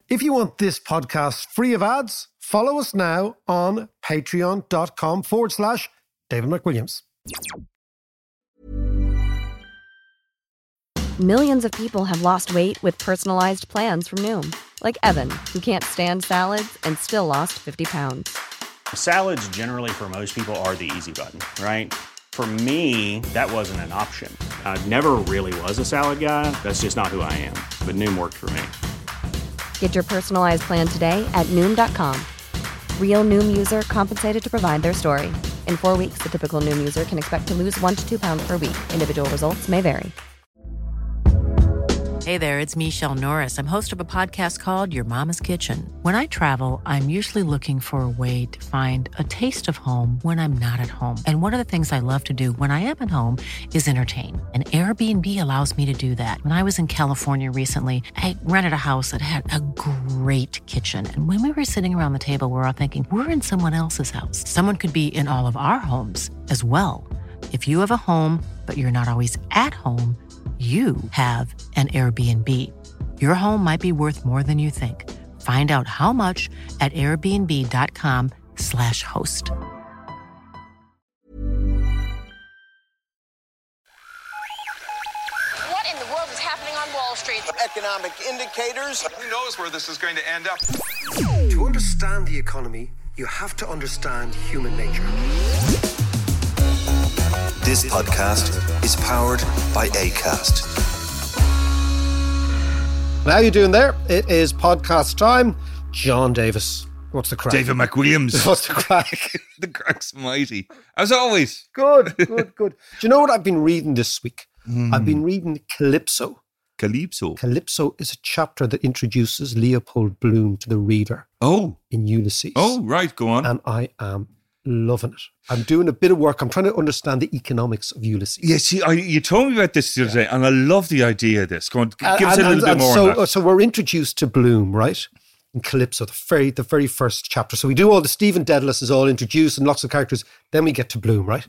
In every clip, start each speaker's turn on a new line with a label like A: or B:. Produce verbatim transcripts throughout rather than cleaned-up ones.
A: If you want this podcast free of ads, follow us now on patreon.com forward slash David McWilliams.
B: Millions of people have lost weight with personalized plans from Noom. Like Evan, who can't stand salads and still lost fifty pounds.
C: Salads generally for most people are the easy button, right? For me, that wasn't an option. I never really was a salad guy. That's just not who I am. But Noom worked for me.
B: Get your personalized plan today at Noom dot com. Real Noom user compensated to provide their story. In four weeks, the typical Noom user can expect to lose one to two pounds per week. Individual results may vary.
D: Hey there, it's Michelle Norris. I'm host of a podcast called Your Mama's Kitchen. When I travel, I'm usually looking for a way to find a taste of home when I'm not at home. And one of the things I love to do when I am at home is entertain. And Airbnb allows me to do that. When I was in California recently, I rented a house that had a great kitchen. And when we were sitting around the table, we were all thinking, we're in someone else's house. Someone could be in all of our homes as well. If you have a home, but you're not always at home, you have an Airbnb. Your home might be worth more than you think. Find out how much at airbnb.com slash host.
E: What in the world is happening on Wall Street?
F: Economic indicators.
G: Who knows where this is going to end up?
A: To understand the economy, you have to understand human nature.
H: This podcast is powered by Acast.
A: How you doing there? It is podcast time. John Davis. What's the crack?
I: David McWilliams.
A: What's the crack?
I: The crack's mighty. As always.
A: Good, good, good. Do you know what I've been reading this week?
I: Mm.
A: I've been reading Calypso.
I: Calypso.
A: Calypso is a chapter that introduces Leopold Bloom to the reader.
I: Oh.
A: In Ulysses.
I: Oh, right. Go on.
A: And I am loving it. I'm doing a bit of work. I'm trying to understand the economics of Ulysses.
I: Yeah, see, I, you told me about this the other
A: yeah.
I: day, and I love the idea of this. Go on, give
A: uh,
I: us a
A: and,
I: little
A: and,
I: bit
A: and
I: more
A: so,
I: on that.
A: So we're introduced to Bloom, right? In Calypso, the very, the very first chapter. So we do all the Stephen Dedalus is all introduced and lots of characters. Then we get to Bloom, right?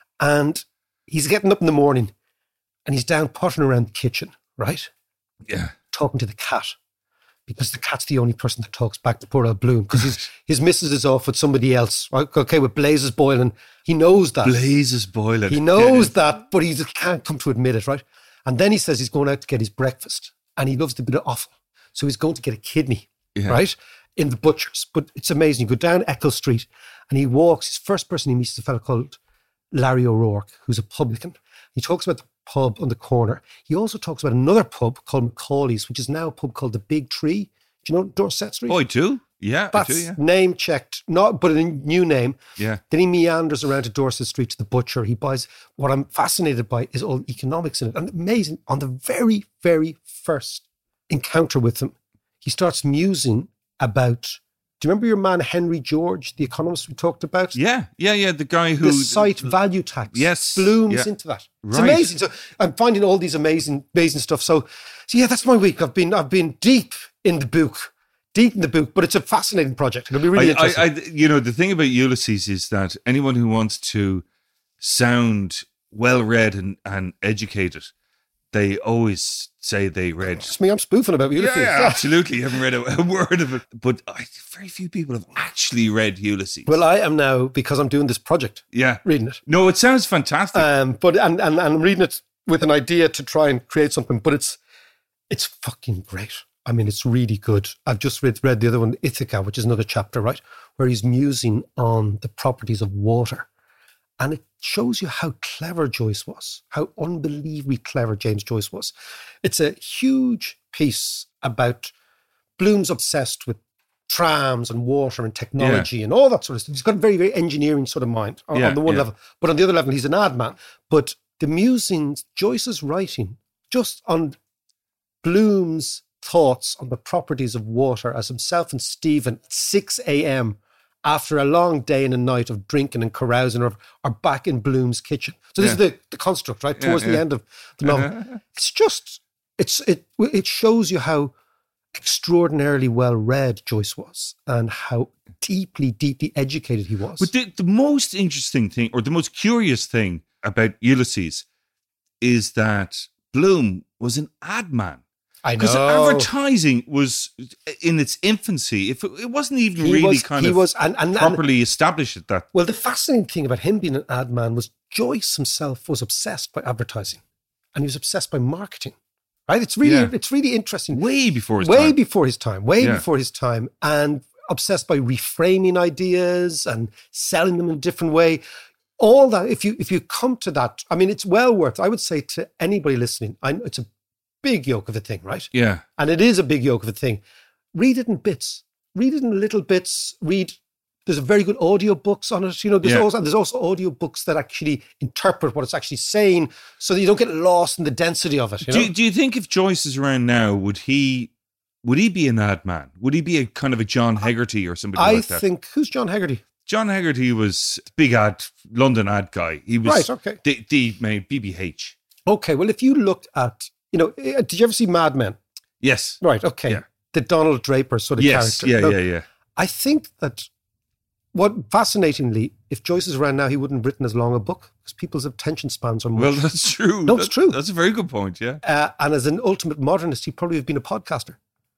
A: And he's getting up in the morning and he's down pottering around the kitchen, right?
I: Yeah.
A: Talking to the cat. Because the cat's the only person that talks back to poor old Bloom. Because his, his missus is off with somebody else. Right? Okay, with blazes boiling. He knows that.
I: Blazes boiling.
A: He knows yeah. that, but he just can't come to admit it, right? And then he says he's going out to get his breakfast. And he loves the bit of offal. So he's going to get a kidney, yeah. right? In the butcher's. But it's amazing. You go down Eccles Street and he walks. His first person he meets is a fellow called Larry O'Rourke, who's a publican. He talks about the pub on the corner. He also talks about another pub called Macaulay's, which is now a pub called the Big Tree. Do you know Dorset Street?
I: Oh, I do. Yeah,
A: That's
I: I do, yeah.
A: name checked, not but a new name.
I: Yeah.
A: Then he meanders around to Dorset Street to the butcher. He buys, what I'm fascinated by is all the economics in it. And amazing, on the very, very first encounter with him, he starts musing about, do you remember your man Henry George, the economist we talked about?
I: Yeah, yeah, yeah. The guy who...
A: The site value tax.
I: Yes.
A: Blooms
I: yeah.
A: into that. It's
I: right.
A: amazing. So I'm finding all these amazing, amazing stuff. So, so yeah, that's my week. I've been, I've been deep in the book, deep in the book, but it's a fascinating project. It'll be really
I: I,
A: interesting.
I: I, I, you know, the thing about Ulysses is that anyone who wants to sound well-read and, and educated, they always say they read.
A: It's me, I'm spoofing about Ulysses.
I: Yeah, yeah, absolutely. You haven't read a, a word of it. But I, very few people have actually read Ulysses.
A: Well, I am now, because I'm doing this project.
I: Yeah.
A: Reading it.
I: No, it sounds fantastic.
A: Um, but and, and, and I'm reading it with an idea to try and create something, but it's it's fucking great. I mean, it's really good. I've just read, read the other one, Ithaca, which is another chapter, right? Where he's musing on the properties of water. And it shows you how clever Joyce was, how unbelievably clever James Joyce was. It's a huge piece about Bloom's obsessed with trams and water and technology yeah. and all that sort of stuff. He's got a very, very engineering sort of mind on,
I: yeah,
A: on the one
I: yeah.
A: level. But on the other level, he's an ad man. But the musings, Joyce's writing, just on Bloom's thoughts on the properties of water as himself and Stephen at six a.m. after a long day and a night of drinking and carousing are, are back in Bloom's kitchen. So this
I: yeah.
A: is the, the construct, right? Towards
I: yeah,
A: the
I: yeah.
A: end of the novel. Uh-huh. It's just, it's it it shows you how extraordinarily well read Joyce was and how deeply, deeply educated he was.
I: But the, the most interesting thing, or the most curious thing about Ulysses is that Bloom was an ad man.
A: I know.
I: Because advertising was in its infancy. If it, it wasn't even
A: He
I: really
A: was-
I: kind
A: he
I: of
A: was- and- and- and-
I: properly established at that.
A: Well, the fascinating thing about him being an ad man was Joyce himself was obsessed by advertising, and he was obsessed by marketing. Right? It's really,
I: Yeah.
A: it's really interesting.
I: Way before his
A: way
I: time.
A: before his time. Way
I: Yeah.
A: before his time, and obsessed by reframing ideas and selling them in a different way. All that. If you if you come to that, I mean, it's well worth. I would say to anybody listening, I, it's a big yoke of a thing, right?
I: Yeah.
A: And it is a big yoke of a thing. Read it in bits. Read it in little bits. Read. There's a very good audio books on it. You know, there's
I: Yeah.
A: also there's also audio books that actually interpret what it's actually saying, so that you don't get lost in the density of it. You
I: Do,
A: know?
I: you- do you think if Joyce is around now, would he would he be an ad man? Would he be a kind of a John Hegarty or somebody
A: I
I: like that?
A: think who's John Hegarty?
I: John Hegarty was a big ad, London ad guy. He was
A: Right, okay.
I: the, the main B B H.
A: Okay, well, if you looked at, you know, eh, did you ever see Mad Men?
I: Yes.
A: Right, okay.
I: Yeah.
A: The Donald Draper sort of
I: Yes.
A: character.
I: Yeah,
A: Now,
I: yeah, yeah.
A: I think that what, fascinatingly, if Joyce is around now, he wouldn't have written as long a book because people's attention spans are much.
I: Well, that's true.
A: No, it's
I: That-
A: true.
I: That's a very good point. Yeah.
A: Uh, and as an ultimate modernist, he probably would have been a podcaster.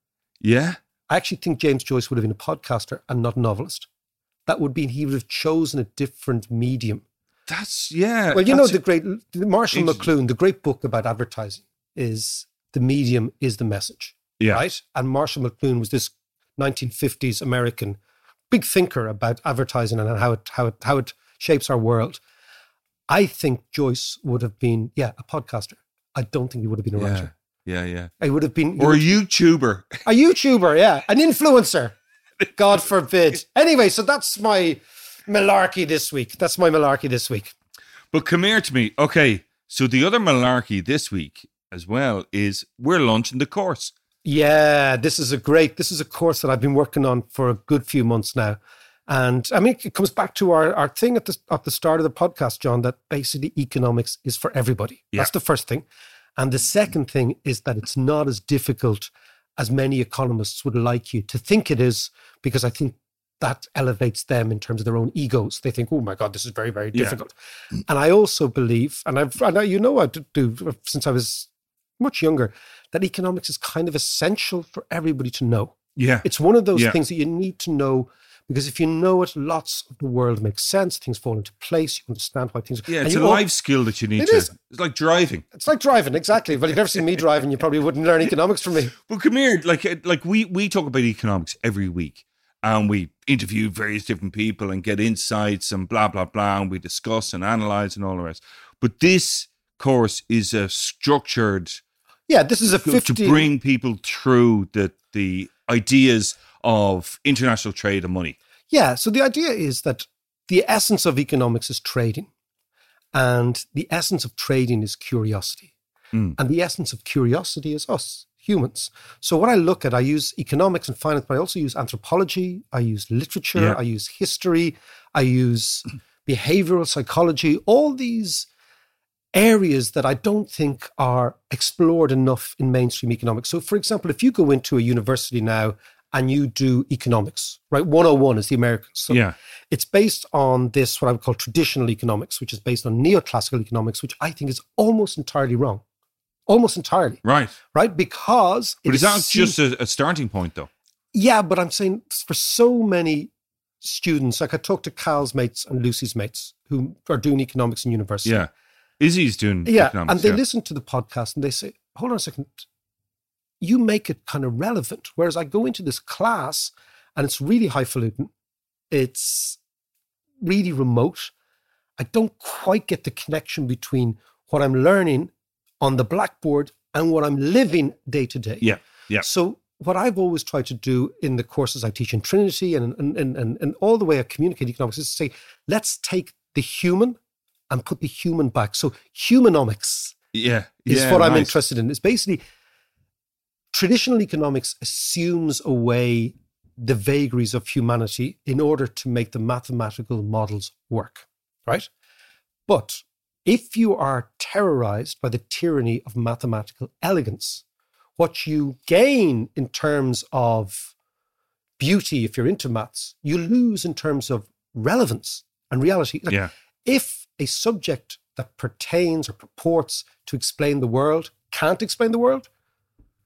I: Yeah.
A: I actually think James Joyce would have been a podcaster and not a novelist. That would mean he would have chosen a different medium.
I: That's yeah.
A: Well, you know,
I: that's-
A: the great the Marshall
I: Interesting.
A: McLuhan, the great book about advertising is the medium is the message.
I: Yeah.
A: Right? And Marshall McLuhan was this nineteen fifties American big thinker about advertising and how it how it how it shapes our world. I think Joyce would have been, yeah, a podcaster. I don't think he would have been a
I: Yeah.
A: writer.
I: Yeah, yeah.
A: I would have been he
I: Or a
A: would-
I: YouTuber.
A: a YouTuber, yeah, an influencer. God forbid. Anyway, so that's my malarkey this week. That's my malarkey this week.
I: But come here to me. Okay. So the other malarkey this week as well is we're launching the course.
A: Yeah, this is a great, this is a course that I've been working on for a good few months now. And I mean, it comes back to our, our thing at the, at the start of the podcast, John, that basically economics is for everybody.
I: Yeah.
A: That's the first thing. And the second thing is that it's not as difficult as many economists would like you to think it is, because I think that elevates them in terms of their own egos. They think, oh my God, this is very, very
I: Yeah.
A: difficult. And I also believe, and I've, I know, you know, I do since I was much younger, that economics is kind of essential for everybody to know.
I: Yeah.
A: It's one of those
I: Yeah.
A: things that you need to know, because if you know it, lots of the world makes sense. Things fall into place. You understand why things.
I: Yeah,
A: and
I: it's a
A: you al-
I: life skill that you need
A: It
I: to.
A: is.
I: It's like driving.
A: It's like driving, exactly. But if you've never seen me driving, you probably wouldn't learn economics from me.
I: But come here, like like we we talk about economics every week, and we interview various different people and get insights and blah blah blah, and we discuss and analyze and all the rest. But this course is a structured
A: Yeah, this is a
I: to
A: fifty.
I: bring people through the the ideas of international trade and money.
A: Yeah, so the idea is that the essence of economics is trading, and the essence of trading is curiosity,
I: Mm.
A: and the essence of curiosity is us humans. So what I look at, I use economics and finance, but I also use anthropology, I use literature,
I: Yeah.
A: I use history, I use behavioral psychology, all these areas that I don't think are explored enough in mainstream economics. So for example, if you go into a university now and you do economics, right? one oh one is the American. So
I: Yeah.
A: it's based on this, what I would call traditional economics, which is based on neoclassical economics, which I think is almost entirely wrong. Almost entirely,
I: Right.
A: right? Because
I: But
A: it
I: is that
A: seen-
I: just a, a starting point, though?
A: yeah, but I'm saying for so many students, like I talked to Cal's mates and Lucy's mates who are doing economics in university.
I: Yeah. Izzy's doing
A: Yeah,
I: economics.
A: and they
I: yeah.
A: listen to the podcast and they say, hold on a second, you make it kind of relevant. Whereas I go into this class and it's really highfalutin, it's really remote. I don't quite get the connection between what I'm learning on the blackboard and what I'm living day to day.
I: Yeah, yeah.
A: So what I've always tried to do in the courses I teach in Trinity and, and, and, and, and all the way I communicate economics is to say, let's take the human and put the human back. So humanomics
I: Yeah.
A: is
I: yeah,
A: what I'm
I: nice.
A: interested in. It's basically traditional economics assumes away the vagaries of humanity in order to make the mathematical models work, right? But if you are terrorized by the tyranny of mathematical elegance, what you gain in terms of beauty, if you're into maths, you lose in terms of relevance and reality. Like,
I: Yeah.
A: if a subject that pertains or purports to explain the world can't explain the world,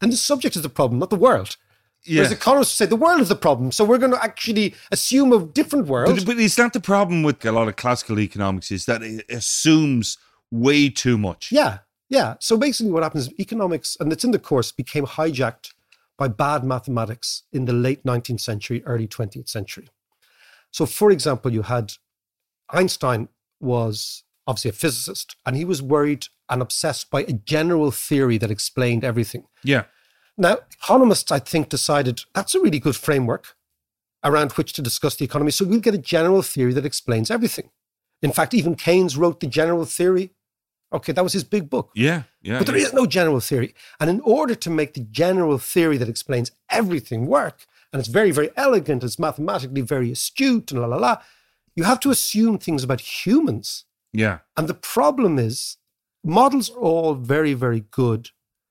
A: And the subject is the problem, not the world.
I: Yeah.
A: Whereas economists say the world is the problem. So we're going to actually assume a different world.
I: But, but it's not the problem with a lot of classical economics is that it assumes way too much.
A: Yeah, yeah. So basically what happens is economics, and it's in the course, became hijacked by bad mathematics in the late nineteenth century, early twentieth century. So for example, you had Einstein was obviously a physicist, and he was worried and obsessed by a general theory that explained everything.
I: Yeah.
A: Now, economists, I think, decided that's a really good framework around which to discuss the economy. So we'll get a general theory that explains everything. In fact, even Keynes wrote the general theory. Okay, that was his big book.
I: Yeah, yeah.
A: But there
I: yeah.
A: is no general theory. And in order to make the general theory that explains everything work, and it's very, very elegant, it's mathematically very astute, and la, la, la, you have to assume things about humans.
I: Yeah.
A: And the problem is, models are all very, very good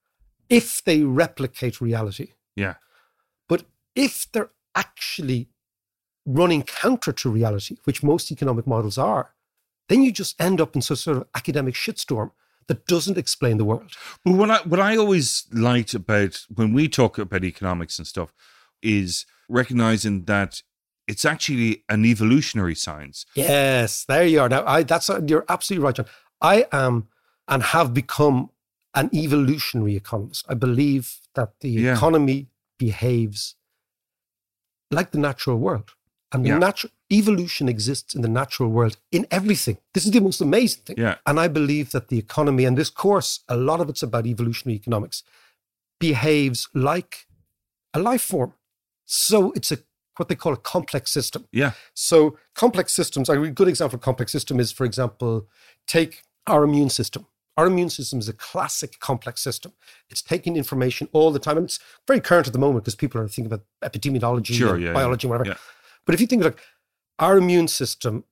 A: if they replicate reality.
I: Yeah.
A: But if they're actually running counter to reality, which most economic models are, then you just end up in some sort of academic shitstorm that doesn't explain the world.
I: But what I, what I always liked about when we talk about economics and stuff is recognizing that it's actually an evolutionary science.
A: Yes, there you are. Now, I, that's you're absolutely right, John. I am and have become an evolutionary economist. I believe that the
I: Yeah.
A: economy behaves like the natural world. And the
I: Yeah.
A: natural evolution exists in the natural world in everything. This is the most amazing thing.
I: Yeah.
A: And I believe that the economy, and this course, a lot of it's about evolutionary economics, behaves like a life form. So it's a what they call a complex system.
I: Yeah.
A: So complex systems, a good example of complex system is, for example, take our immune system. Our immune system is a classic complex system. It's taking information all the time. And it's very current at the moment because people are thinking about epidemiology,
I: Sure,
A: and
I: yeah,
A: biology,
I: yeah,
A: and whatever.
I: yeah.
A: But if you think of like our immune system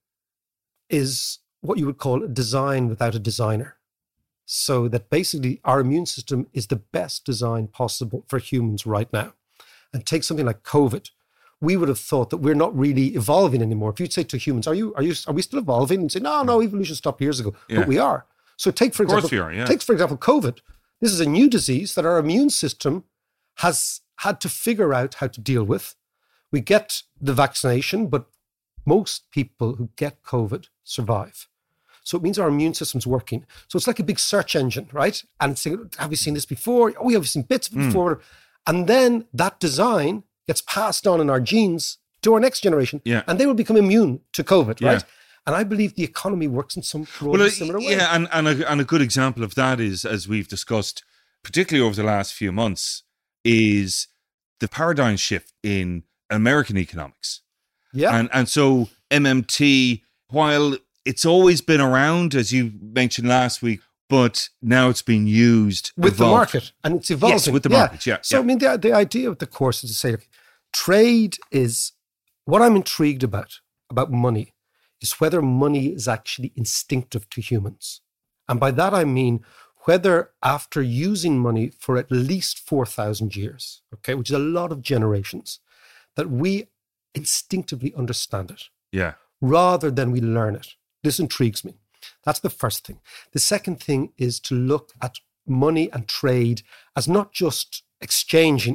A: is what you would call a design without a designer. So that basically our immune system is the best design possible for humans right now. And take something like COVID. We would have thought that we're not really evolving anymore. If you'd say to humans, are you, are you, are we still evolving? And say, no, no, evolution stopped years ago.
I: Yeah.
A: But we are. So take, for
I: Of course
A: example,
I: we are, yeah.
A: take, for example, COVID. This is a new disease that our immune system has had to figure out how to deal with. We get the vaccination, but most people who get COVID survive. So it means our immune system's working. So it's like a big search engine, right? And saying, have you seen this before? Oh, yeah, we've seen bits of it
I: Mm.
A: before. And then that design gets passed on in our genes to our next generation.
I: Yeah.
A: And they will become immune to COVID,
I: Yeah.
A: right? And I believe the economy works in some broadly
I: Well, uh,
A: similar way.
I: yeah, and, and, a, and a good example of that is, as we've discussed, particularly over the last few months, is the paradigm shift in American economics.
A: Yeah.
I: And and so M M T, while it's always been around, as you mentioned last week, but now it's been used
A: with the
I: evolved.
A: market, and it's evolving.
I: Yes, with the
A: yeah.
I: market, yeah.
A: So,
I: yeah.
A: I mean, the, the idea of the course is to say, look, trade is what I'm intrigued about, about money, is whether money is actually instinctive to humans. And by that, I mean whether after using money for at least four thousand years, okay, which is a lot of generations, that we instinctively understand it
I: yeah.
A: rather than we learn it. This intrigues me. That's the first thing. The second thing is to look at money and trade as not just exchanging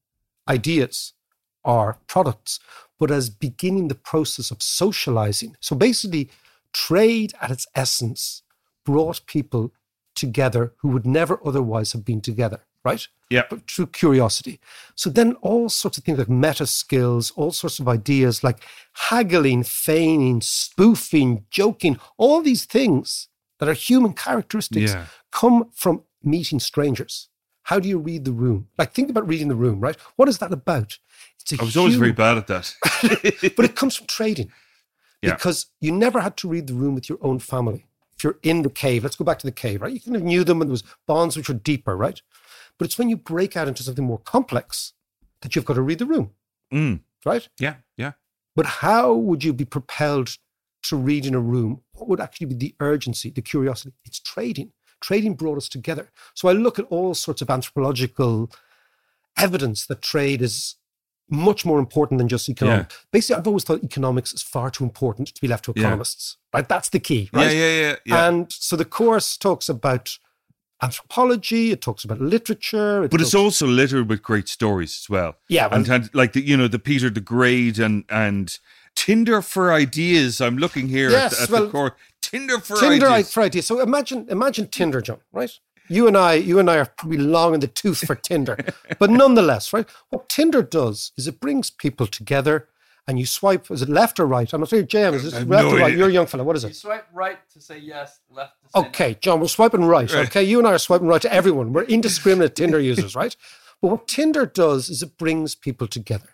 A: ideas or products, but as beginning the process of socializing. So basically, trade at its essence brought people together who would never otherwise have been together, right?
I: Yeah.
A: But through curiosity. So then all sorts of things like meta skills, all sorts of ideas like haggling, feigning, spoofing, joking, all these things that are human characteristics
I: Yeah.
A: come from meeting strangers. How do you read the room? Like, think about reading the room, right? What is that about? It's a
I: I was always very
A: human-
I: bad at that.
A: but it comes from trading.
I: Yeah.
A: Because you never had to read the room with your own family. If you're in the cave, let's go back to the cave, right? You kind of knew them and there was bonds which were deeper, right? But it's when you break out into something more complex that you've got to read the room,
I: Mm.
A: right?
I: Yeah, yeah.
A: But how would you be propelled to read in a room? What would actually be the urgency, the curiosity? It's trading. Trading brought us together. So I look at all sorts of anthropological evidence that trade is much more important than just economics.
I: Yeah.
A: Basically, I've always thought economics is far too important to be left to
I: Yeah.
A: economists, right? That's the key,
I: Yeah,
A: right?
I: yeah, yeah, yeah.
A: And so the course talks about anthropology, it talks about literature. It
I: but
A: talks,
I: it's also littered with great stories as well.
A: Yeah. Well,
I: and, and like, the, you know, the Peter the Great and, and Tinder for Ideas. I'm looking here
A: yes,
I: at, the, at
A: well,
I: the core. Tinder for
A: Tinder
I: Ideas.
A: for Ideas. So imagine, imagine Tinder, John, right? You and I, you and I are probably long in the tooth for Tinder. But nonetheless, right? What Tinder does is it brings people together and you swipe, is it left or right? I'm not sure, J M, is it left
I: no
A: or right?
I: idea.
A: You're a young fella, what is it?
J: You swipe right to say yes, left to say
A: Okay, John, we're swiping right,
I: Right.
A: okay? You and I are swiping right to everyone. We're indiscriminate Tinder users, right? But what Tinder does is it brings people together.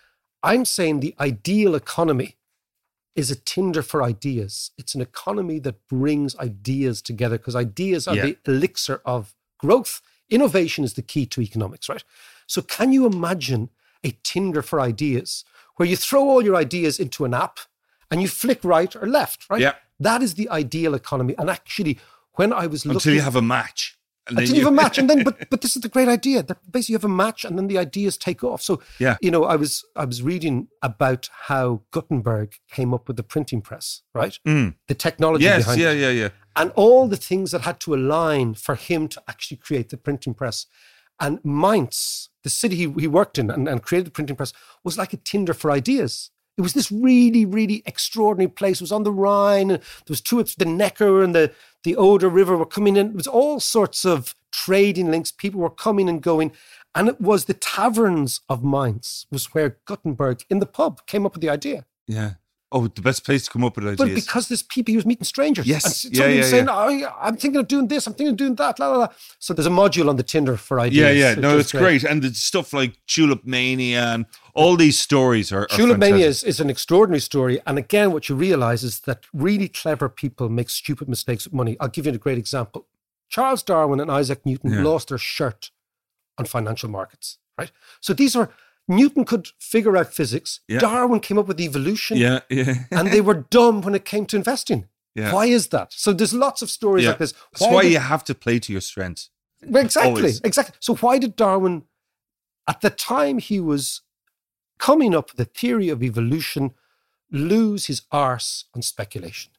A: I'm saying the ideal economy is a Tinder for ideas. It's an economy that brings ideas together because ideas are
I: Yeah.
A: the elixir of growth. Innovation is the key to economics, right? So can you imagine a Tinder for ideas where you throw all your ideas into an app and you flick right or left, right?
I: Yeah.
A: That is the ideal economy. And actually, when I was looking...
I: Until you have a match. And then
A: Until you have a match, and then, but but this is the great idea that basically you have a match, and then the ideas take off. So,
I: Yeah.
A: you know, I was I was reading about how Gutenberg came up with the printing press, right?
I: Mm.
A: The technology
I: Yes,
A: behind
I: yeah,
A: it,
I: yeah, yeah.
A: and all the things that had to align for him to actually create the printing press. And Mainz, the city he, he worked in and, and created the printing press, was like a Tinder for ideas. It was this really, really extraordinary place. It was on the Rhine. There was two, the Neckar and the, the Oder River were coming in. It was all sorts of trading links. People were coming and going. And it was the taverns of Mainz was where Gutenberg, in the pub, came up with the idea.
I: Yeah. Oh, the best place to come up with ideas.
A: But because there's people, he was meeting strangers.
I: Yes.
A: And
I: Yeah,
A: somebody
I: yeah,
A: was saying,
I: yeah.
A: oh, yeah, I'm thinking of doing this, I'm thinking of doing that, la, la, la. So there's a module on the Tinder for ideas.
I: Yeah, yeah.
A: It's
I: No,
A: just
I: it's great. And it's stuff like Tulip Mania and all these stories are, are
A: Tulip Mania
I: fantastic.
A: is, is an extraordinary story. And again, what you realize is that really clever people make stupid mistakes with money. I'll give you a great example. Charles Darwin and Isaac Newton
I: Yeah.
A: lost their shirt on financial markets, right? So these are, Newton could figure out physics.
I: Yeah.
A: Darwin came up with evolution.
I: Yeah, yeah.
A: And they were dumb when it came to investing.
I: Yeah.
A: Why is that? So there's lots of stories
I: Yeah.
A: like this.
I: That's why
A: did-
I: you have to play to your strengths.
A: Well, exactly,
I: Always.
A: exactly. So why did Darwin, at the time he was coming up with the theory of evolution, lose his arse on speculation?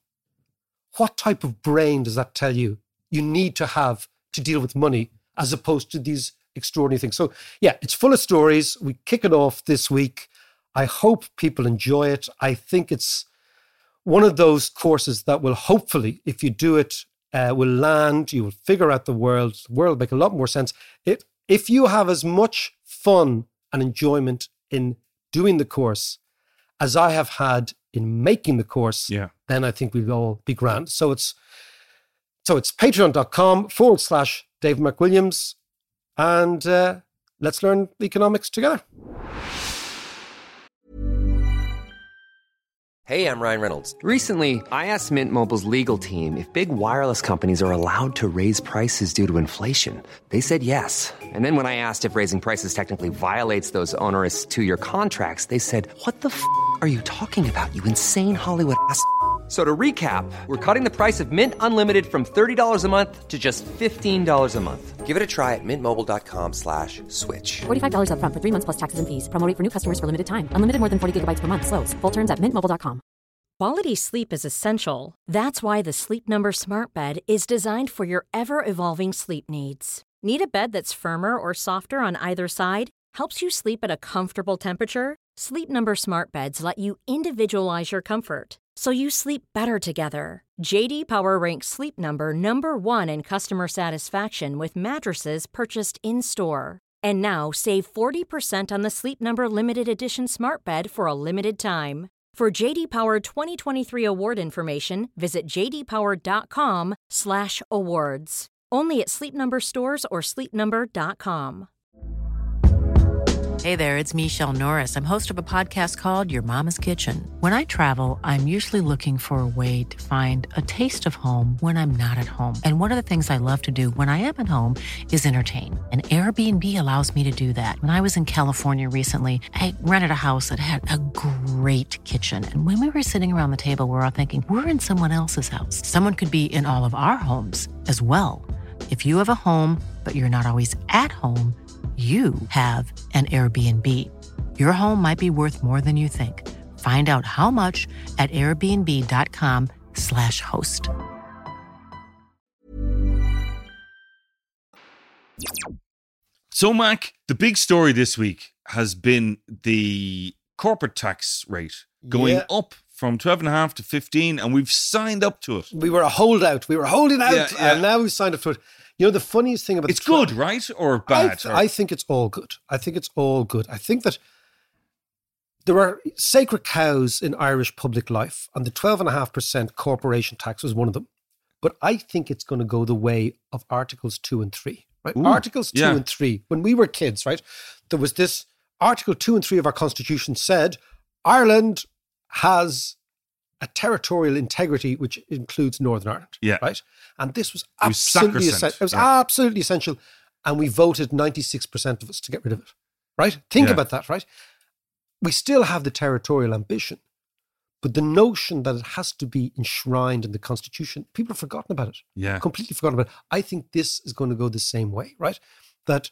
A: What type of brain does that tell you you need to have to deal with money as opposed to these extraordinary things? So yeah, it's full of stories. We kick it off this week. I hope people enjoy it. I think it's one of those courses that will hopefully, if you do it, uh, will land, you will figure out the world. The world will make a lot more sense. It, if you have as much fun and enjoyment in doing the course as I have had in making the course,
I: Yeah.
A: then I think we'll all be grand. So it's so it's patreon.com forward slash Dave McWilliams, and uh, let's learn economics together.
K: Hey, I'm Ryan Reynolds. Recently, I asked Mint Mobile's legal team if big wireless companies are allowed to raise prices due to inflation. They said yes. And then when I asked if raising prices technically violates those onerous two-year contracts, they said, what the f*** are you talking about, you insane Hollywood ass f- So to recap, we're cutting the price of Mint Unlimited from thirty dollars a month to just fifteen dollars a month. Give it a try at mintmobile.com slash switch.
L: forty-five dollars up front for three months plus taxes and fees. Promo rate for new customers for limited time. Unlimited more than forty gigabytes per month. Slows full terms at mint mobile dot com.
M: Quality sleep is essential. That's why the Sleep Number Smart Bed is designed for your ever-evolving sleep needs. Need a bed that's firmer or softer on either side? Helps you sleep at a comfortable temperature? Sleep Number Smart Beds let you individualize your comfort, so you sleep better together. J D Power ranks Sleep Number number one in customer satisfaction with mattresses purchased in-store. And now save forty percent on the Sleep Number Limited Edition Smart Bed for a limited time. For J D Power twenty twenty-three award information, visit jdpower.com slash awards. Only at Sleep Number stores or sleep number dot com.
D: Hey there, it's Michelle Norris. I'm host of a podcast called Your Mama's Kitchen. When I travel, I'm usually looking for a way to find a taste of home when I'm not at home. And one of the things I love to do when I am at home is entertain. And Airbnb allows me to do that. When I was in California recently, I rented a house that had a great kitchen. And when we were sitting around the table, we were all thinking, we're in someone else's house. Someone could be in all of our homes as well. If you have a home, but you're not always at home, you have an Airbnb. Your home might be worth more than you think. Find out how much at airbnb.com slash host.
I: So, Mac, the big story this week has been the corporate tax rate going
A: Yeah.
I: up from twelve and a half to fifteen, and we've signed up to it.
A: We were a holdout. We were holding out,
I: Yeah, yeah.
A: and now we've signed up to it. You know, the funniest thing about
I: It's
A: the twelve
I: good, right? Or
A: I,
I: bad?
A: th-
I: or-
A: I think it's all good. I think it's all good. I think that there are sacred cows in Irish public life, and the twelve point five percent corporation tax was one of them. But I think it's going to go the way of Articles two and three. Right?
I: Ooh,
A: Articles two
I: yeah.
A: and three, when we were kids, right, there was this Article two and three of our Constitution said Ireland has a territorial integrity which includes Northern Ireland.
I: Yeah.
A: Right? And this was
I: It was
A: absolutely
I: sacrosanct,
A: essential. It was
I: yeah.
A: absolutely essential. And we voted ninety-six percent of us to get rid of it. Right? Think
I: Yeah.
A: about that, right? We still have the territorial ambition, but the notion that it has to be enshrined in the Constitution, people have forgotten about it.
I: Yeah.
A: Completely forgotten about it. I think this is going to go the same way, right? That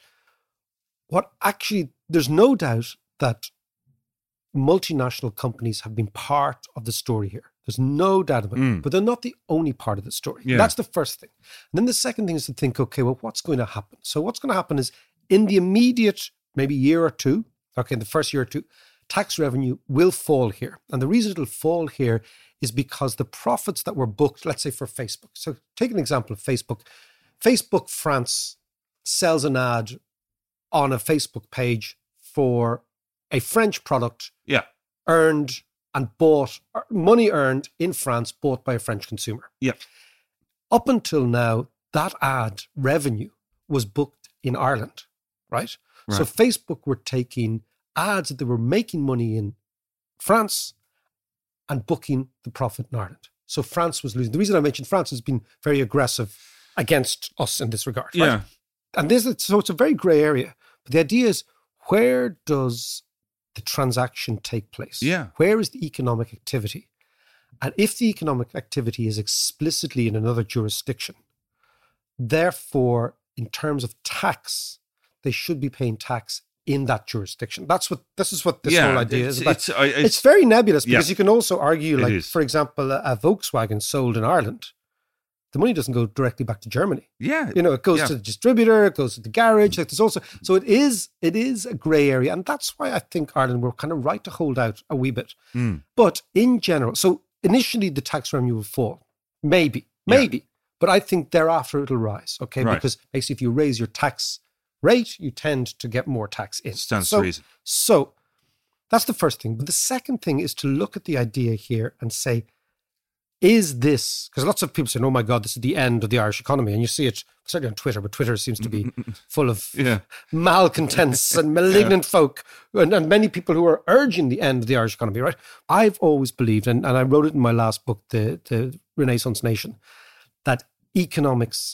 A: what actually, there's no doubt that multinational companies have been part of the story here. There's no doubt about
I: Mm.
A: it. But they're not the only part of the story.
I: Yeah.
A: That's the first thing. And then the second thing is to think, okay, well, what's going to happen? So what's going to happen is in the immediate, maybe year or two, okay, in the first year or two, tax revenue will fall here. And the reason it'll fall here is because the profits that were booked, let's say for Facebook. So take an example of Facebook. Facebook France sells an ad on a Facebook page for a French product
I: Yeah.
A: earned and bought, money earned in France, bought by a French consumer.
I: Yeah.
A: Up until now, that ad revenue was booked in Ireland, right? So
I: Right.
A: Facebook were taking ads that they were making money in France and booking the profit in Ireland. So France was losing. The reason I mentioned France has been very aggressive against us in this regard. Right?
I: Yeah.
A: And this, so it's a very grey area. But the idea is, where does the transaction take place?
I: Yeah.
A: Where is the economic activity? And if the economic activity is explicitly in another jurisdiction, therefore, in terms of tax, they should be paying tax in that jurisdiction. That's what, this is what this
I: Yeah,
A: whole idea
I: it's-
A: is about.
I: it's- I-
A: It's,
I: it's-
A: very nebulous because
I: Yeah.
A: you can also argue,
I: It
A: like,
I: is.
A: for example, a, a Volkswagen sold in Ireland, the money doesn't go directly back to Germany.
I: Yeah.
A: You know, it goes
I: Yeah.
A: to the distributor, it goes to the garage. Like there's also, so it is, it is a grey area. And that's why I think Ireland were kind of right to hold out a wee bit.
I: Mm.
A: But in general, so initially the tax revenue will fall. Maybe, maybe. But I think thereafter it'll rise. Okay.
I: Right.
A: Because basically if you raise your tax rate, you tend to get more tax in.
I: Stands
A: so,
I: to reason.
A: So that's the first thing. But the second thing is to look at the idea here and say, is this, because lots of people say, oh my God, this is the end of the Irish economy. And you see it certainly on Twitter, but Twitter seems to be full of
I: Yeah.
A: malcontents and malignant folk and, and many people who are urging the end of the Irish economy, right? I've always believed, and, and I wrote it in my last book, The, the Renaissance Nation, that economics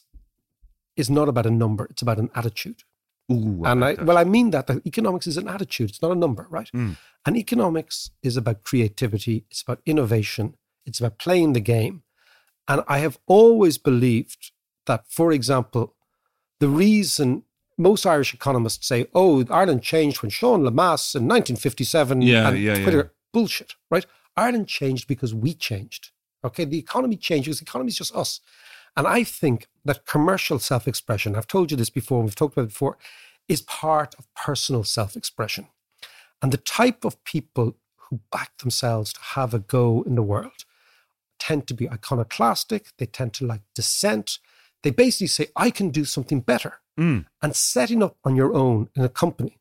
A: is not about a number, it's about an attitude.
I: Ooh, I
A: and I,
I: like that.
A: well, I mean that, that economics is an attitude, it's not a number, right?
I: Mm.
A: And economics is about creativity, it's about innovation, it's about playing the game. And I have always believed that, for example, the reason most Irish economists say, oh, Ireland changed when Sean Lemass in nineteen fifty-seven
I: Yeah,
A: and
I: yeah,
A: Twitter,
I: yeah.
A: bullshit, right? Ireland changed because we changed. Okay, the economy changed because the economy is just us. And I think that commercial self-expression, I've told you this before, we've talked about it before, is part of personal self-expression. And the type of people who back themselves to have a go in the world tend to be iconoclastic, they tend to like dissent. They basically say, I can do something better.
I: Mm.
A: And setting up on your own in a company,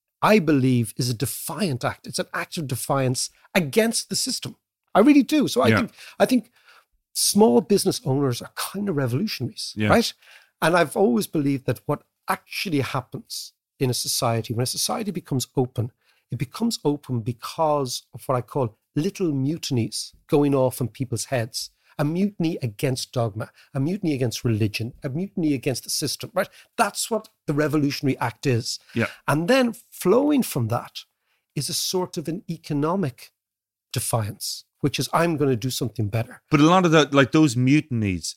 A: I believe, is a defiant act. It's an act of defiance against the system. I really do. So I
I: Yeah.
A: think I think small business owners are kind of revolutionaries,
I: Yeah.
A: right? And I've always believed that what actually happens in a society, when a society becomes open, it becomes open because of what I call little mutinies going off in people's heads. A mutiny against dogma, a mutiny against religion, a mutiny against the system, right? That's what the Revolutionary Act is.
I: Yeah.
A: And then flowing from that is a sort of an economic defiance, which is, I'm going to do something better.
I: But a lot of that, like those mutinies,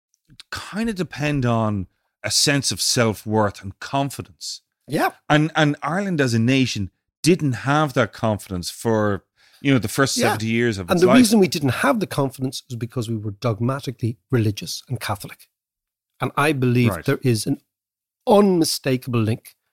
I: kind of depend on a sense of self-worth and confidence.
A: Yeah.
I: And and Ireland as a nation didn't have that confidence for, you know, the first
A: Yeah.
I: seventy years of
A: And
I: its
A: the
I: life.
A: reason we didn't have the confidence was because we were dogmatically religious and Catholic. And I believe
I: Right.
A: there is an unmistakable link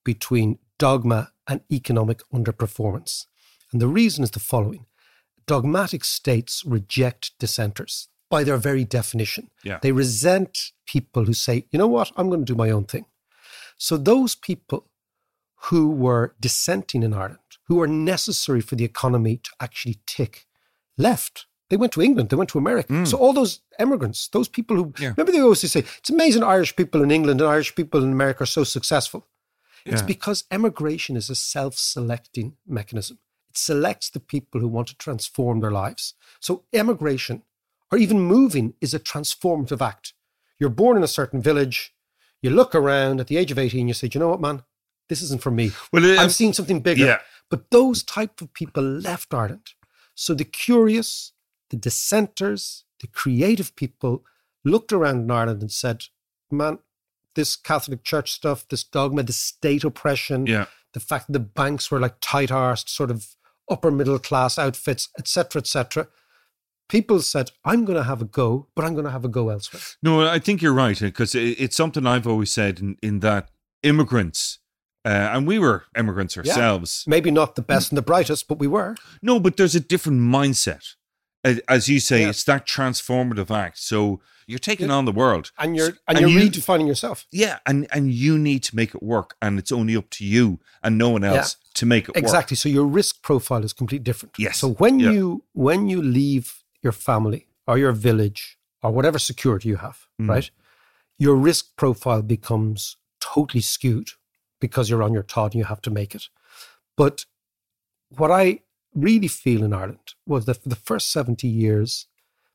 A: between dogma and economic underperformance. And the reason is the following. Dogmatic states reject dissenters by their very definition.
I: Yeah.
A: They resent people who say, you know what, I'm going to do my own thing. So those people who were dissenting in Ireland, who were necessary for the economy to actually tick, left. They went to England, they went to America. Mm. So all those immigrants, those people who, yeah. remember they always say, it's amazing Irish people in England and Irish people in America are so successful. It's yeah. because emigration is a self-selecting mechanism. It selects the people who want to transform their lives. So emigration, or even moving, is a transformative act. You're born in a certain village, you look around at the age of eighteen, you say, do you know what, man? This isn't for me. Well, uh, I'm seeing something bigger.
I: Yeah.
A: But those type of people left Ireland. So the curious, the dissenters, the creative people looked around in Ireland and said, man, this Catholic Church stuff, this dogma, the state oppression,
I: yeah.
A: the fact that the banks were like tight-arsed, sort of upper middle class outfits, et cetera, et cetera. People said, I'm going to have a go, but I'm going to have a go elsewhere.
I: No, I think you're right, because it's something I've always said in, in that immigrants, uh, and we were immigrants ourselves.
A: Yeah. Maybe not the best and the brightest, but we were.
I: No, but there's a different mindset. As you say,
A: yeah.
I: it's that transformative act. So you're taking yeah. on the world.
A: And you're and, and you're you, redefining yourself.
I: Yeah, and, and you need to make it work. And it's only up to you and no one else yeah. to make it
A: exactly.
I: work.
A: Exactly. So your risk profile is completely different.
I: Yes.
A: So when
I: yeah.
A: you when you leave your family or your village or whatever security you have, mm. right, your risk profile becomes totally skewed because you're on your Todd and you have to make it. But what I really feel in Ireland was that for the first seventy years,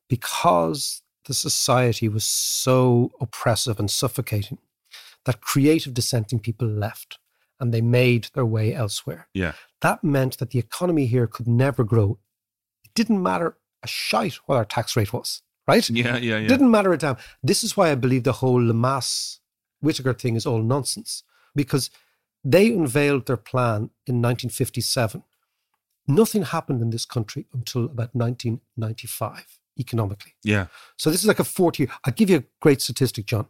A: because the society was so oppressive and suffocating, that creative dissenting people left and they made their way elsewhere.
I: Yeah.
A: That meant that the economy here could never grow. It didn't matter a shite what our tax rate was, right?
I: Yeah, yeah, yeah.
A: It didn't matter a damn. This is why I believe the whole Lemass Whittaker thing is all nonsense, because they unveiled their plan in nineteen fifty-seven. Nothing happened in this country until about nineteen ninety-five, economically.
I: Yeah.
A: So this is like a forty year. I'll give you a great statistic, John.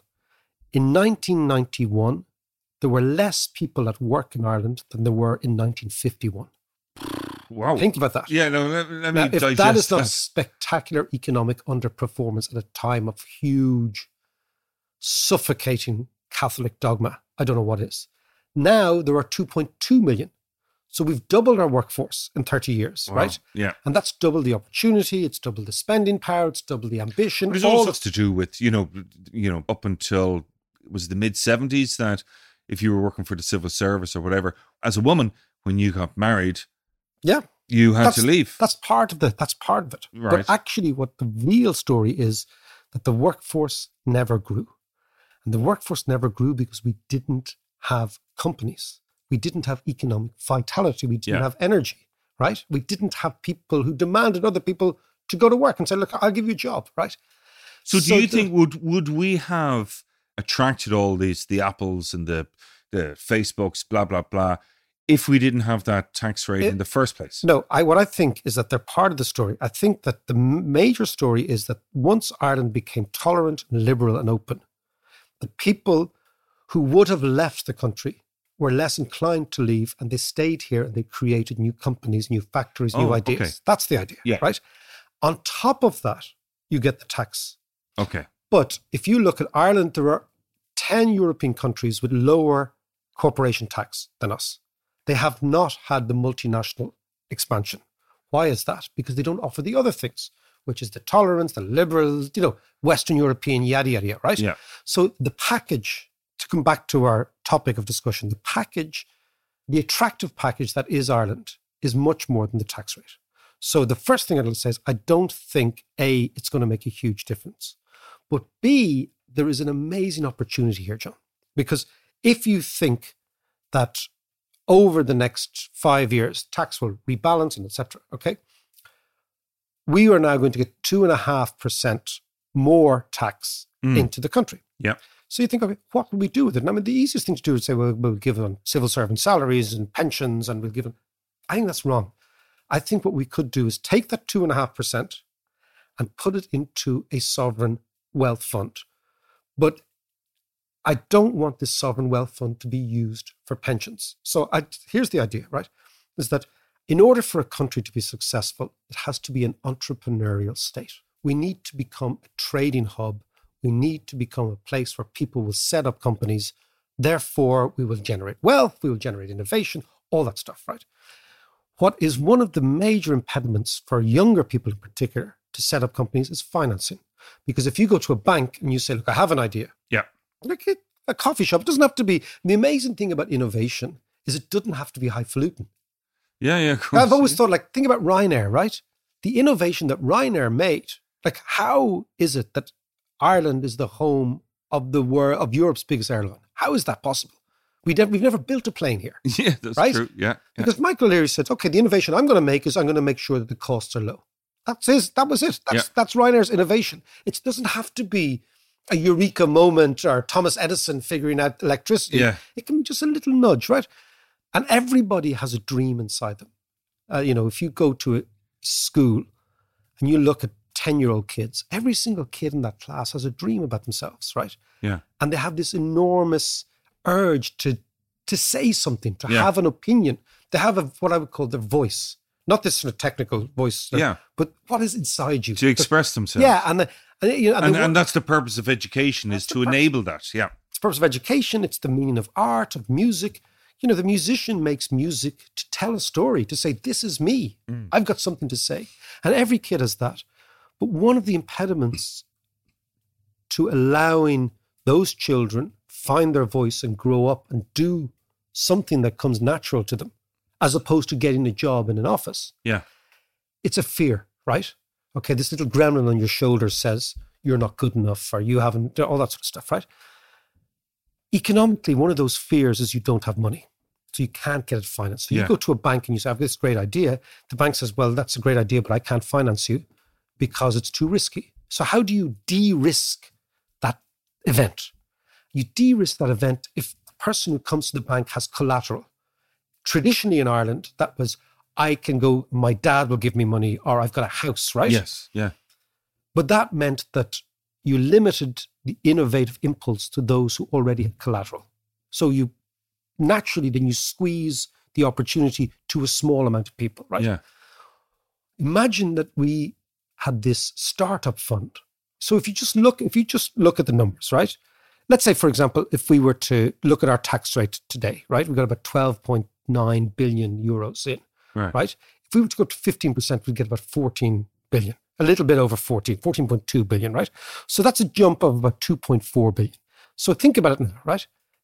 A: In nineteen ninety-one, there were less people at work in Ireland than there were in nineteen fifty-one.
I: Wow.
A: Think about that.
I: Yeah, no, let, let
A: now,
I: me
A: if
I: digest
A: that is not
I: that.
A: spectacular economic underperformance at a time of huge, suffocating Catholic dogma, I don't know what is. Now there are two point two million. So we've doubled our workforce in thirty years,
I: Wow.
A: right?
I: Yeah.
A: And that's doubled the opportunity, it's doubled the spending power, it's doubled the ambition.
I: There's
A: all
I: all sorts to do with, you know, you know, up until, it was the mid seventies that if you were working for the civil service or whatever, as a woman, when you got married,
A: yeah,
I: you had
A: that's,
I: to leave.
A: That's part of the, that's part of it.
I: Right.
A: But actually what the real story is that the workforce never grew. And the workforce never grew because we didn't have companies. We didn't have economic vitality. We didn't
I: Yeah.
A: have energy, right? We didn't have people who demanded other people to go to work and say, look, I'll give you a job, right?
I: So do
A: So
I: you
A: the-
I: think, would would we have attracted all these, the Apples and the, the Facebooks, blah, blah, blah, if we didn't have that tax rate
A: It-
I: in the first place?
A: No, I, what I think is that they're part of the story. I think that the m- major story is that once Ireland became tolerant and liberal and open, the people who would have left the country were less inclined to leave, and they stayed here and they created new companies, new factories, new
I: Oh,
A: ideas.
I: okay.
A: That's the idea,
I: Yeah.
A: right? On top of that, you get the tax.
I: Okay.
A: But if you look at Ireland, there are ten European countries with lower corporation tax than us. They have not had the multinational expansion. Why is that? Because they don't offer the other things, which is the tolerance, the liberals, you know, Western European, yada, yada, yada, right?
I: Yeah.
A: So the package, to come back to our topic of discussion, the package, the attractive package that is Ireland is much more than the tax rate. So the first thing I'll say is I don't think, A, it's going to make a huge difference. But B, there is an amazing opportunity here, John. Because if you think that over the next five years, tax will rebalance and et cetera, okay? We are now going to get two and a half percent more tax
I: Mm.
A: into the country.
I: Yeah.
A: So you think, okay, what will we do with it? And I mean, the easiest thing to do is say, well, we'll give them civil servant salaries and pensions and we'll give them. I think that's wrong. I think what we could do is take that two and a half percent and put it into a sovereign wealth fund. But I don't want this sovereign wealth fund to be used for pensions. So I, here's the idea, right? Is that in order for a country to be successful, it has to be an entrepreneurial state. We need to become a trading hub. We need to become a place where people will set up companies. Therefore, we will generate wealth, we will generate innovation, all that stuff, right? What is one of the major impediments for younger people in particular to set up companies is financing. Because if you go to a bank and you say, look, I have an idea.
I: Yeah.
A: Like a, a coffee shop, it doesn't have to be. The amazing thing about innovation is it doesn't have to be highfalutin.
I: Yeah, yeah, of course.
A: I've always thought, like, think about Ryanair, right? The innovation that Ryanair made, like, how is it that Ireland is the home of the world, of Europe's biggest airline? How is that possible? We never, we've never built a plane here.
I: Yeah, that's
A: right?
I: true. Yeah, yeah.
A: Because Michael Leary said, okay, the innovation I'm going to make is I'm going to make sure that the costs are low. That's his, that was it. That's,
I: yeah.
A: that's Ryanair's innovation. It doesn't have to be a eureka moment or Thomas Edison figuring out electricity.
I: Yeah.
A: It can be just a little nudge, right? And everybody has a dream inside them. Uh, you know, if you go to a school and you look at ten-year-old kids, every single kid in that class has a dream about themselves, right?
I: Yeah.
A: And they have this enormous urge to to say something, to
I: yeah.
A: have an opinion. They have a, what I would call their voice. Not this sort of technical voice,
I: yeah.
A: but what is inside you.
I: To express themselves.
A: Yeah. And, the, and, you know, and,
I: and,
A: the,
I: and that's the purpose of education, is to enable that. Yeah.
A: It's the purpose of education. It's the meaning of art, of music. You know, the musician makes music to tell a story, to say, this is me. Mm. I've got something to say. And every kid has that. But one of the impediments to allowing those children find their voice and grow up and do something that comes natural to them, as opposed to getting a job in an office.
I: Yeah.
A: It's a fear, right? Okay, this little gremlin on your shoulder says, you're not good enough, or you haven't, all that sort of stuff, right? Economically, one of those fears is you don't have money. So you can't get it financed. So you
I: yeah.
A: go to a bank and you say, I have this great idea. The bank says, well, that's a great idea, but I can't finance you because it's too risky. So how do you de-risk that event? You de-risk that event if the person who comes to the bank has collateral. Traditionally in Ireland, that was, I can go, my dad will give me money, or I've got a house, right?
I: Yes, yeah.
A: But that meant that you limited the innovative impulse to those who already had collateral. So you naturally then you squeeze the opportunity to a small amount of people, right?
I: Yeah.
A: Imagine that we had this startup fund. So if you just look, if you just look at the numbers, right? Let's say, for example, if we were to look at our tax rate today, right? We've got about twelve point nine billion euros in,
I: right?
A: right? If we were to go to fifteen percent, we'd get about fourteen billion, a little bit over fourteen, fourteen point two billion, right? So that's a jump of about two point four billion. So think about it now, right?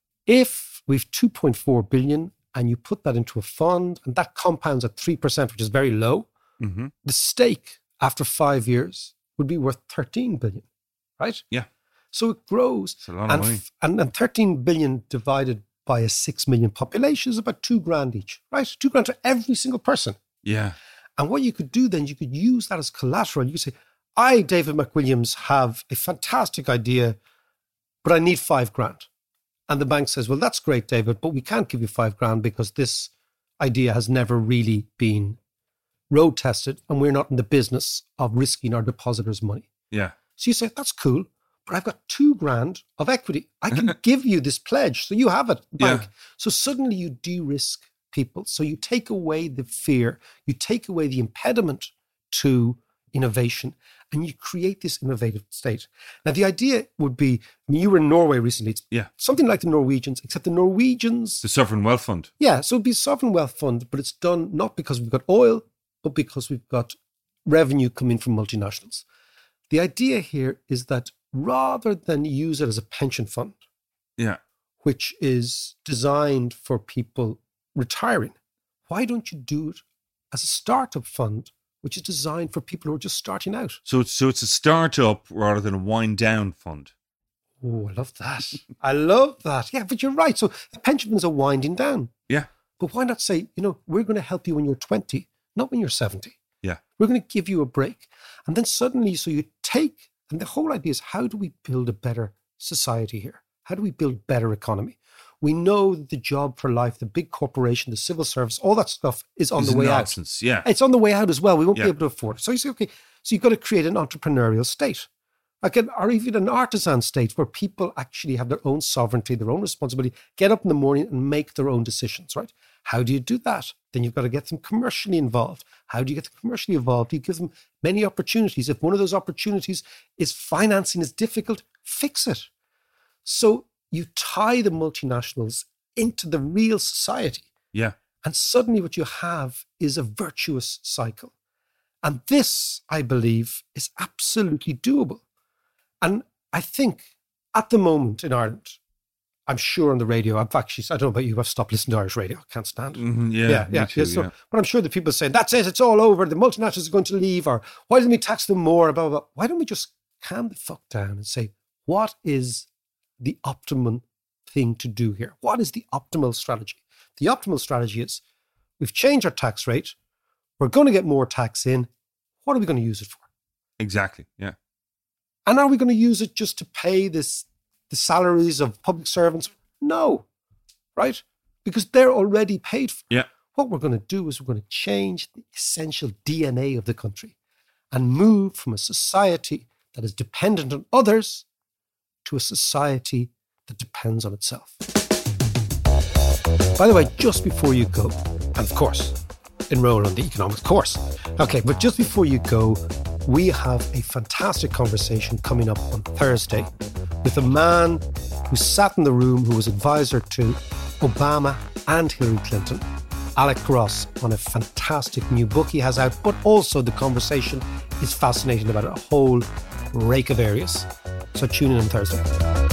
A: If we've two point four billion and you put that into a fund and that compounds at three percent, which is very low,
I: mm-hmm.
A: the stake after five years would be worth thirteen billion, right?
I: Yeah.
A: So it grows.
I: It's a lot
A: and,
I: of money.
A: And, and thirteen billion divided by a six million population is about two grand each, right? Two grand to every single person.
I: Yeah.
A: And what you could do then, you could use that as collateral. You could say, I, David McWilliams, have a fantastic idea, but I need five grand. And the bank says, well, that's great, David, but we can't give you five grand because this idea has never really been road tested and we're not in the business of risking our depositors' money.
I: Yeah.
A: So you say, that's cool, but I've got two grand of equity. I can give you this pledge. So you have it, bank.
I: Yeah.
A: So suddenly you de-risk people. So you take away the fear, you take away the impediment to innovation, and you create this innovative state. Now, the idea would be, I mean, you were in Norway recently. It's
I: yeah.
A: something like the Norwegians, except the Norwegians...
I: The Sovereign Wealth Fund.
A: Yeah, so it'd be a sovereign wealth fund, but it's done not because we've got oil, but because we've got revenue coming from multinationals. The idea here is that rather than use it as a pension fund,
I: yeah,
A: which is designed for people retiring, why don't you do it as a startup fund, which is designed for people who are just starting out?
I: So it's so it's a startup rather than a wind down fund.
A: Oh, I love that. I love that. Yeah, but you're right. So the pension funds are winding down.
I: Yeah.
A: But why not say, you know, we're going to help you when you're twenty, not when you're seventy.
I: Yeah.
A: We're going to give you a break. And then suddenly, so you take, and the whole idea is, how do we build a better society here? How do we build better economy? We know that the job for life, the big corporation, the civil service, all that stuff is on
I: It's
A: the way
I: nonsense,
A: out.
I: Yeah.
A: It's on the way out as well. We won't
I: Yeah.
A: be able to afford it. So you say, okay, so you've got to create an entrepreneurial state, Like an, or even an artisan state where people actually have their own sovereignty, their own responsibility, get up in the morning and make their own decisions, right? How do you do that? Then you've got to get them commercially involved. How do you get them commercially involved? You give them many opportunities. If one of those opportunities is financing is difficult, fix it. So you tie the multinationals into the real society.
I: Yeah.
A: And suddenly what you have is a virtuous cycle. And this, I believe, is absolutely doable. And I think at the moment in Ireland, I'm sure on the radio, I've actually, I don't know about you, I've stopped listening to Irish radio. I can't stand it.
I: Mm-hmm, yeah,
A: yeah, yeah,
I: too,
A: yeah, so,
I: yeah.
A: But I'm sure the people saying, that's it, it's all over, the multinationals are going to leave, or why don't we tax them more, blah, blah, blah. Why don't we just calm the fuck down and say, what is the optimum thing to do here? What is the optimal strategy? The optimal strategy is, we've changed our tax rate, we're going to get more tax in, what are we going to use it for?
I: Exactly, yeah.
A: And are we going to use it just to pay this the salaries of public servants? No, right? Because they're already paid for.
I: Yeah.
A: What we're going to do is we're going to change the essential D N A of the country and move from a society that is dependent on others to a society that depends on itself. By the way, just before you go, and of course, enroll on the economics course. Okay, but just before you go, we have a fantastic conversation coming up on Thursday with a man who sat in the room, who was advisor to Obama and Hillary Clinton, Alec Ross, on a fantastic new book he has out, but also the conversation is fascinating about a whole rake of areas. So tune in on Thursday.